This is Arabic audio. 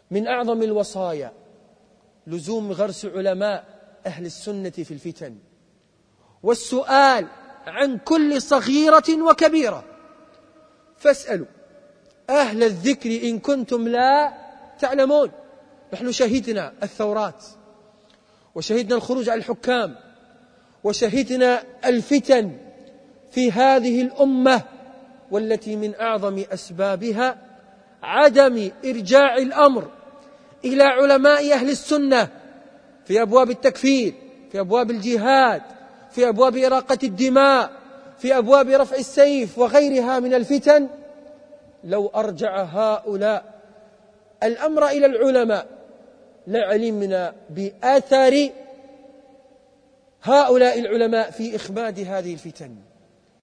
من أعظم الوصايا لزوم غرس علماء أهل السنة في الفتن، والسؤال عن كل صغيرة وكبيرة. فاسألوا أهل الذكر إن كنتم لا تعلمون. نحن شهدنا الثورات، وشهدنا الخروج على الحكام، وشهدنا الفتن في هذه الأمة، والتي من أعظم أسبابها عدم إرجاع الأمر إلى علماء أهل السنة في أبواب التكفير، في أبواب الجهاد، في أبواب إراقة الدماء، في أبواب رفع السيف وغيرها من الفتن. لو أرجع هؤلاء الأمر إلى العلماء لعلمنا بأثر هؤلاء العلماء في إخماد هذه الفتن.